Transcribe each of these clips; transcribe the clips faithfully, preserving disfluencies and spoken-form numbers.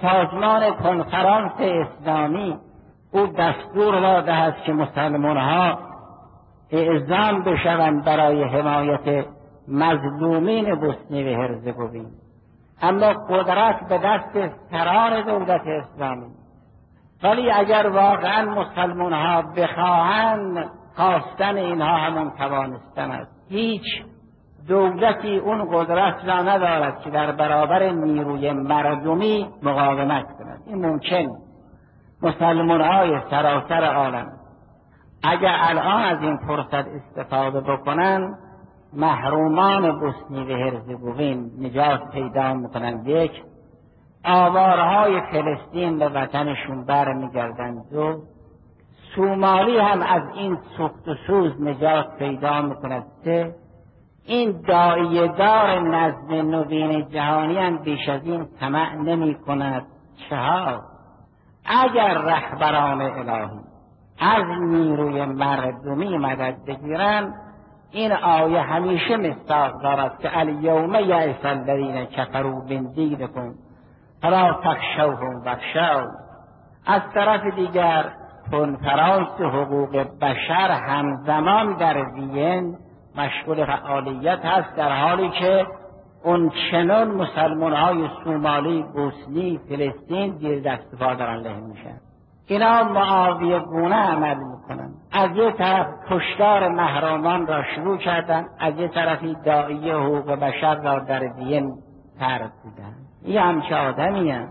سازمان کنفرانس اسلامی او دستور داده است که مسلمان ها اعزام بشوند برای حمایت مظلومین بوسنی و هرزگوین، اما قدرت به دست سران دولت اسلامی. ولی اگر واقعا مسلمان ها بخواهند، خواستن اینها همون توانستن است. هیچ دولتی اون قدرت را ندارد که در برابر نیروی مردمی مقاومت کند. این ممکن. مسلمان های سراسر عالم اگر الان از این فرصت استفاده بکنن، محرومان بوسنی و هرزگوین نجات پیدا میکنند. یک، آوارهای فلسطین به وطنشون برمیگردند. دو، سومالی هم از این سوخت و سوز نجات پیدا میکند. سه، این داعیه‌دار نظم نوین جهانی هم بیش از این طمع نمی کند. چهار، اگر رهبران الهی از نیروی مردمی مدد بگیرند، این آیه همیشه مصداق دارد که الیوم یئس الذین کفروا من دینکم فلا تخشوهم واخشون. از طرف دیگر کنفرانس حقوق بشر همزمان در وین مشغول فعالیت هست، در حالی که اون چنان مسلمان های سومالی، بوسنی، فلسطین زیر دست پا دارن له میشن. اینا معاویه گونه عمل میکنن. از یه طرف کشتار محرومان را شروع کردن، از یه طرفی داعیه حقوق بشر را در وین ترسیدن. این همچه آدمی هم.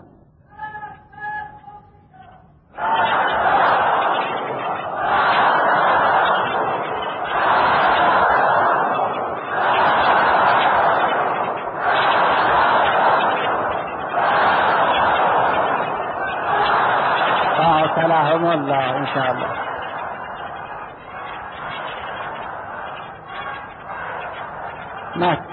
سلام الله انشاءالله. نه